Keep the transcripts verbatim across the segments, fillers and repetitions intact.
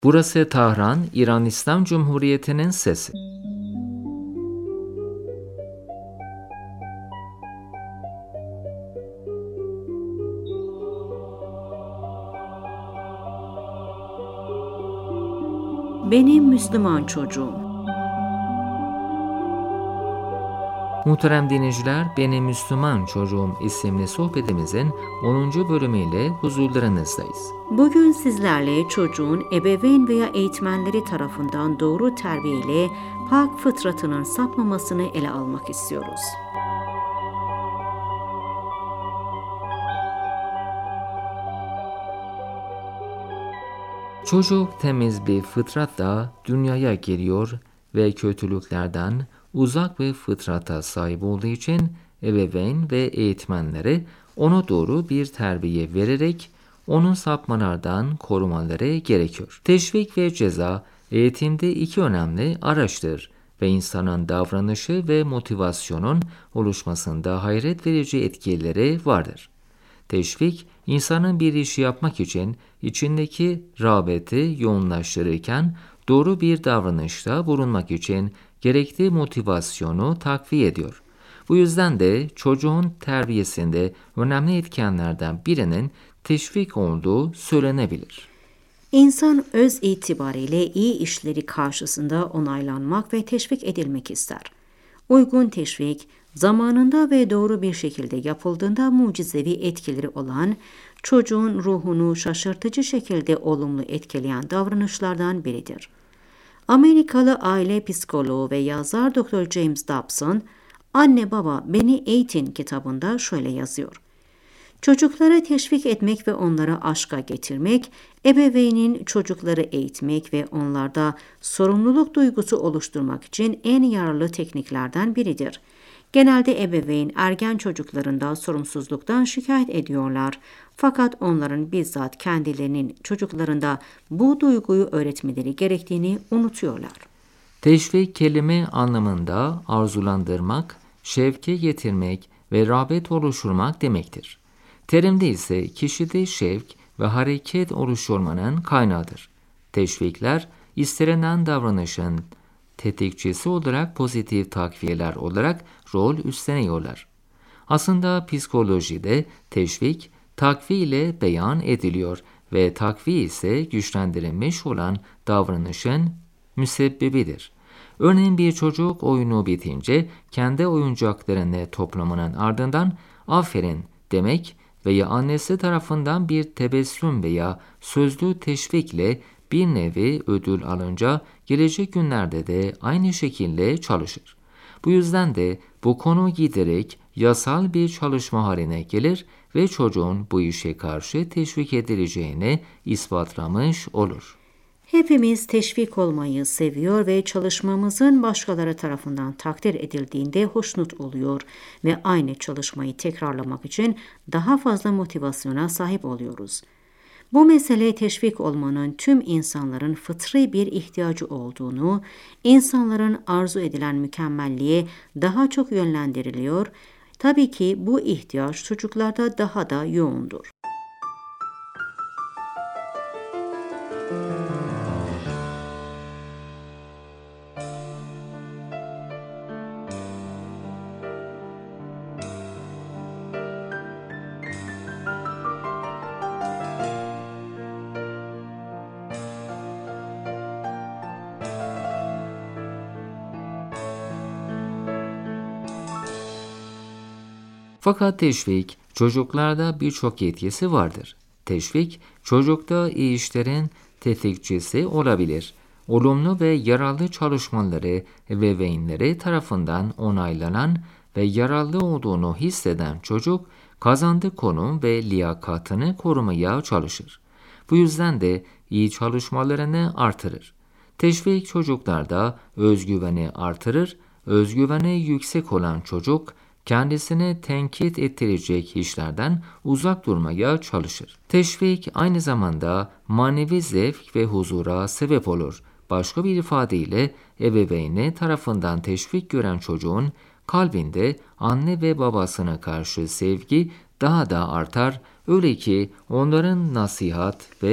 Burası Tahran, İran İslam Cumhuriyeti'nin sesi. Benim Müslüman çocuğum. Muhterem dinleyiciler, Benim Müslüman Çocuğum isimli sohbetimizin onuncu bölümüyle huzurlarınızdayız. Bugün sizlerle çocuğun ebeveyn veya eğitmenleri tarafından doğru terbiyeyle pak fıtratının sapmamasını ele almak istiyoruz. Çocuk temiz bir fıtratla dünyaya geliyor ve kötülüklerden uzak bir fıtrata sahip olduğu için ebeveyn ve eğitmenleri ona doğru bir terbiye vererek onun sapmalardan korumaları gerekiyor. Teşvik ve ceza eğitimde iki önemli araçtır ve insanın davranışı ve motivasyonun oluşmasında hayret verici etkileri vardır. Teşvik, insanın bir işi yapmak için içindeki rağbeti yoğunlaştırırken doğru bir davranışta bulunmak için gerekli motivasyonu takviye ediyor. Bu yüzden de çocuğun terbiyesinde önemli etkenlerden birinin teşvik olduğu söylenebilir. İnsan öz itibariyle iyi işleri karşısında onaylanmak ve teşvik edilmek ister. Uygun teşvik, zamanında ve doğru bir şekilde yapıldığında mucizevi etkileri olan, çocuğun ruhunu şaşırtıcı şekilde olumlu etkileyen davranışlardan biridir. Amerikalı aile psikoloğu ve yazar doktor James Dobson, "Anne Baba Beni Eğitin" kitabında şöyle yazıyor. Çocuklara teşvik etmek ve onları aşka getirmek, ebeveynin çocukları eğitmek ve onlarda sorumluluk duygusu oluşturmak için en yararlı tekniklerden biridir. Genelde ebeveyn ergen çocuklarında sorumsuzluktan şikayet ediyorlar. Fakat onların bizzat kendilerinin çocuklarında bu duyguyu öğretmeleri gerektiğini unutuyorlar. Teşvik kelime anlamında arzulandırmak, şevke getirmek ve rağbet oluşturmak demektir. Terimde ise kişide şevk ve hareket oluşturmanın kaynağıdır. Teşvikler, istenilen davranışın tetikçisi olarak pozitif takviyeler olarak rol üstleniyorlar. Aslında psikolojide teşvik, takviye ile beyan ediliyor ve takviye ise güçlendirilmiş olan davranışın müsebbibidir. Örneğin bir çocuk oyunu bitince kendi oyuncaklarını toplamanın ardından aferin demek veya annesi tarafından bir tebessüm veya sözlü teşvikle bir nevi ödül alınca gelecek günlerde de aynı şekilde çalışır. Bu yüzden de bu konu giderek yasal bir çalışma haline gelir ve çocuğun bu işe karşı teşvik edileceğini ispatlamış olur. Hepimiz teşvik olmayı seviyor ve çalışmamızın başkaları tarafından takdir edildiğinde hoşnut oluyor ve aynı çalışmayı tekrarlamak için daha fazla motivasyona sahip oluyoruz. Bu mesele teşvik olmanın tüm insanların fıtri bir ihtiyacı olduğunu, insanların arzu edilen mükemmelliğe daha çok yönlendiriliyor. Tabii ki bu ihtiyaç çocuklarda daha da yoğundur. Fakat teşvik çocuklarda birçok etkisi vardır. Teşvik çocukta iyi işlerin tetikçisi olabilir. Olumlu ve yararlı çalışmaları ebeveynleri tarafından onaylanan ve yararlı olduğunu hisseden çocuk kazandığı konum ve liyakatını korumaya çalışır. Bu yüzden de iyi çalışmalarını artırır. Teşvik çocuklarda özgüveni artırır. Özgüveni yüksek olan çocuk kendisini tenkit ettirecek işlerden uzak durmaya çalışır. Teşvik aynı zamanda manevi zevk ve huzura sebep olur. Başka bir ifadeyle ebeveyni tarafından teşvik gören çocuğun kalbinde anne ve babasına karşı sevgi daha da artar. Öyle ki onların nasihat ve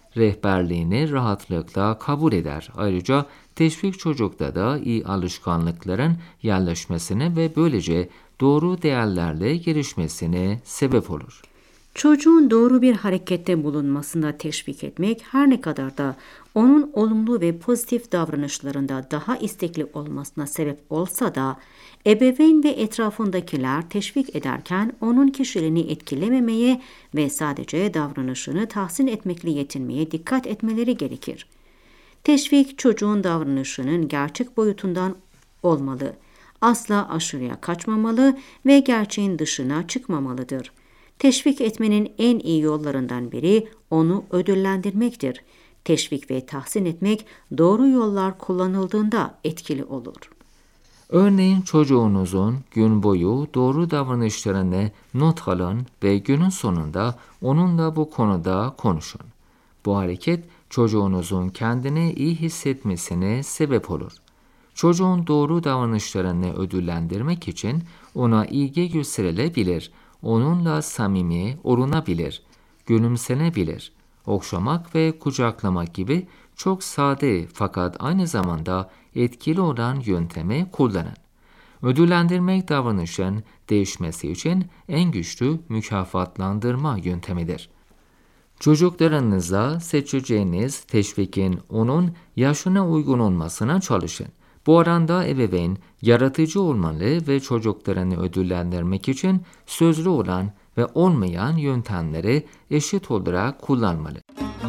rehberliğini rahatlıkla kabul eder. Ayrıca teşvik çocukta da iyi alışkanlıkların yerleşmesine ve böylece doğru değerlerle gelişmesine sebep olur. Çocuğun doğru bir harekette bulunmasında teşvik etmek her ne kadar da onun olumlu ve pozitif davranışlarında daha istekli olmasına sebep olsa da ebeveyn ve etrafındakiler teşvik ederken onun kişiliğini etkilememeye ve sadece davranışını tahsin etmekle yetinmeye dikkat etmeleri gerekir. Teşvik çocuğun davranışının gerçek boyutundan olmalı, asla aşırıya kaçmamalı ve gerçeğin dışına çıkmamalıdır. Teşvik etmenin en iyi yollarından biri onu ödüllendirmektir. Teşvik ve tahsin etmek doğru yollar kullanıldığında etkili olur. Örneğin çocuğunuzun gün boyu doğru davranışlarını not alın ve günün sonunda onunla bu konuda konuşun. Bu hareket çocuğunuzun kendini iyi hissetmesine sebep olur. Çocuğun doğru davranışlarını ödüllendirmek için ona ilgi gösterilebilir, onunla samimi olunabilir, gülümsenebilir. Okşamak ve kucaklamak gibi çok sade fakat aynı zamanda etkili olan yöntemi kullanın. Ödüllendirmek davranışın değişmesi için en güçlü mükafatlandırma yöntemidir. Çocuklarınıza seçeceğiniz teşvikin onun yaşına uygun olmasına çalışın. Bu oranda ebeveyn yaratıcı olmalı ve çocuklarını ödüllendirmek için sözlü olan ve olmayan yöntemleri eşit olarak kullanmalı.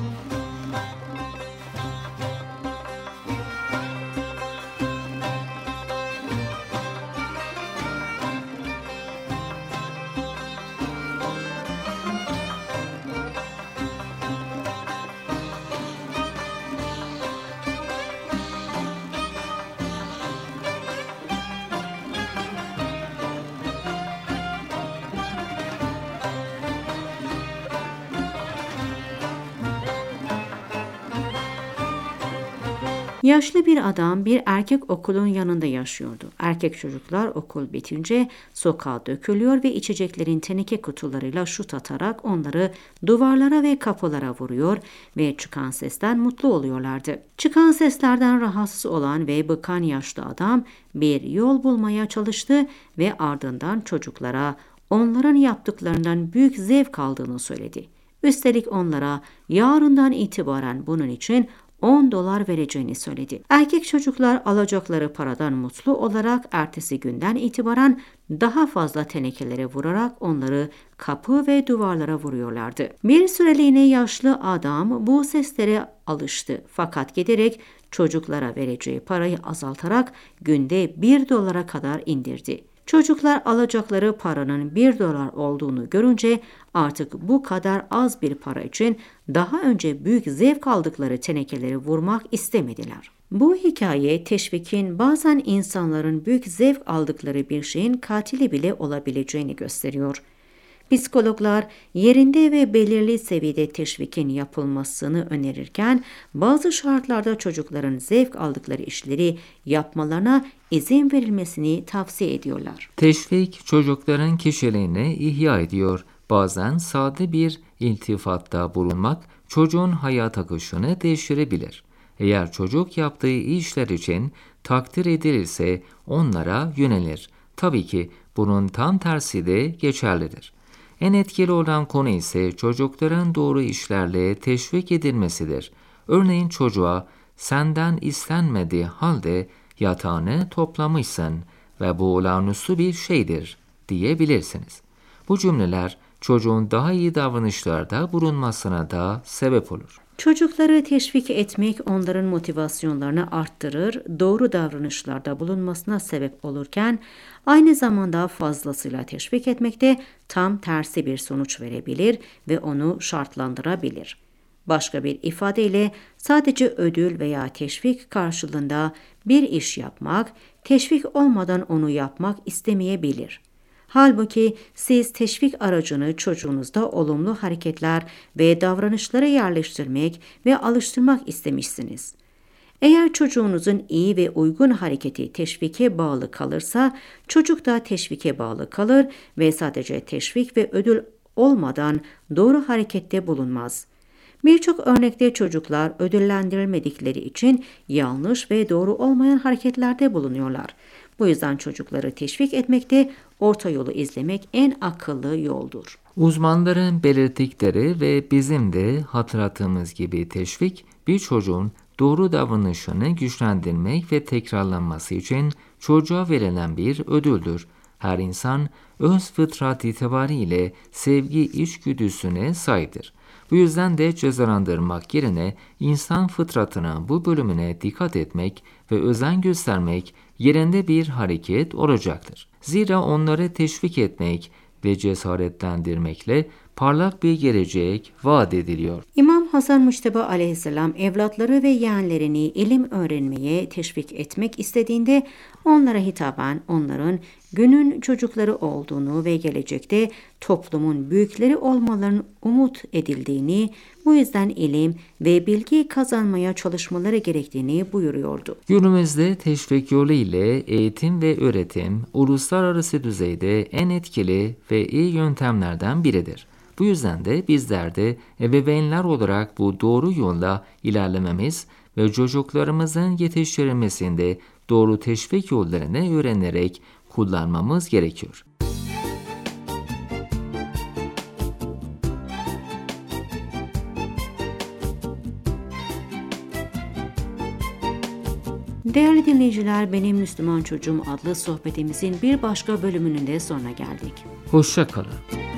Yaşlı bir adam bir erkek okulun yanında yaşıyordu. Erkek çocuklar okul bitince sokağa dökülüyor ve içeceklerin teneke kutularıyla şut atarak onları duvarlara ve kapılara vuruyor ve çıkan sesten mutlu oluyorlardı. Çıkan seslerden rahatsız olan ve bıkan yaşlı adam bir yol bulmaya çalıştı ve ardından çocuklara onların yaptıklarından büyük zevk aldığını söyledi. Üstelik onlara yarından itibaren bunun için on dolar vereceğini söyledi. Erkek çocuklar alacakları paradan mutlu olarak ertesi günden itibaren daha fazla tenekelere vurarak onları kapı ve duvarlara vuruyorlardı. Bir süreliğine yaşlı adam bu seslere alıştı fakat giderek çocuklara vereceği parayı azaltarak günde bir dolara kadar indirdi. Çocuklar alacakları paranın bir dolar olduğunu görünce artık bu kadar az bir para için daha önce büyük zevk aldıkları tenekeleri vurmak istemediler. Bu hikaye teşvikin bazen insanların büyük zevk aldıkları bir şeyin katili bile olabileceğini gösteriyor. Psikologlar yerinde ve belirli seviyede teşvikin yapılmasını önerirken bazı şartlarda çocukların zevk aldıkları işleri yapmalarına izin verilmesini tavsiye ediyorlar. Teşvik çocukların kişiliğini ihya ediyor. Bazen sade bir iltifatta bulunmak çocuğun hayat akışını değiştirebilir. Eğer çocuk yaptığı işler için takdir edilirse onlara yönelir. Tabii ki bunun tam tersi de geçerlidir. En etkili olan konu ise çocukların doğru işlerle teşvik edilmesidir. Örneğin çocuğa senden istenmediği halde yatağını toplamışsın ve bu olağanüstü bir şeydir diyebilirsiniz. Bu cümleler çocuğun daha iyi davranışlarda bulunmasına da sebep olur. Çocukları teşvik etmek onların motivasyonlarını arttırır, doğru davranışlarda bulunmasına sebep olurken aynı zamanda fazlasıyla teşvik etmek de tam tersi bir sonuç verebilir ve onu şartlandırabilir. Başka bir ifadeyle sadece ödül veya teşvik karşılığında bir iş yapmak, teşvik olmadan onu yapmak istemeyebilir. Halbuki siz teşvik aracını çocuğunuzda olumlu hareketler ve davranışlara yerleştirmek ve alıştırmak istemişsiniz. Eğer çocuğunuzun iyi ve uygun hareketi teşvike bağlı kalırsa, çocuk da teşvike bağlı kalır ve sadece teşvik ve ödül olmadan doğru harekette bulunmaz. Birçok örnekte çocuklar ödüllendirilmedikleri için yanlış ve doğru olmayan hareketlerde bulunuyorlar. Bu yüzden çocukları teşvik etmekte orta yolu izlemek en akıllı yoldur. Uzmanların belirttikleri ve bizim de hatırlattığımız gibi teşvik, bir çocuğun doğru davranışını güçlendirmek ve tekrarlanması için çocuğa verilen bir ödüldür. Her insan öz fıtrat itibariyle sevgi içgüdüsüne sahiptir. Bu yüzden de cezalandırmak yerine insan fıtratının bu bölümüne dikkat etmek ve özen göstermek yerinde bir hareket olacaktır. Zira onları teşvik etmek ve cesaretlendirmekle parlak bir gelecek vaat ediliyor. İmam Hasan Muşteba aleyhisselam evlatları ve yeğenlerini ilim öğrenmeye teşvik etmek istediğinde onlara hitaben onların günün çocukları olduğunu ve gelecekte toplumun büyükleri olmalarının umut edildiğini, bu yüzden ilim ve bilgi kazanmaya çalışmaları gerektiğini buyuruyordu. Günümüzde teşvik yolu ile eğitim ve öğretim uluslararası düzeyde en etkili ve iyi yöntemlerden biridir. Bu yüzden de bizler de ebeveynler olarak bu doğru yolda ilerlememiz ve çocuklarımızın yetiştirilmesinde doğru teşvik yollarını öğrenerek kullanmamız gerekiyor. Değerli dinleyiciler, Benim Müslüman Çocuğum adlı sohbetimizin bir başka bölümünün de sonuna geldik. Hoşça kalın.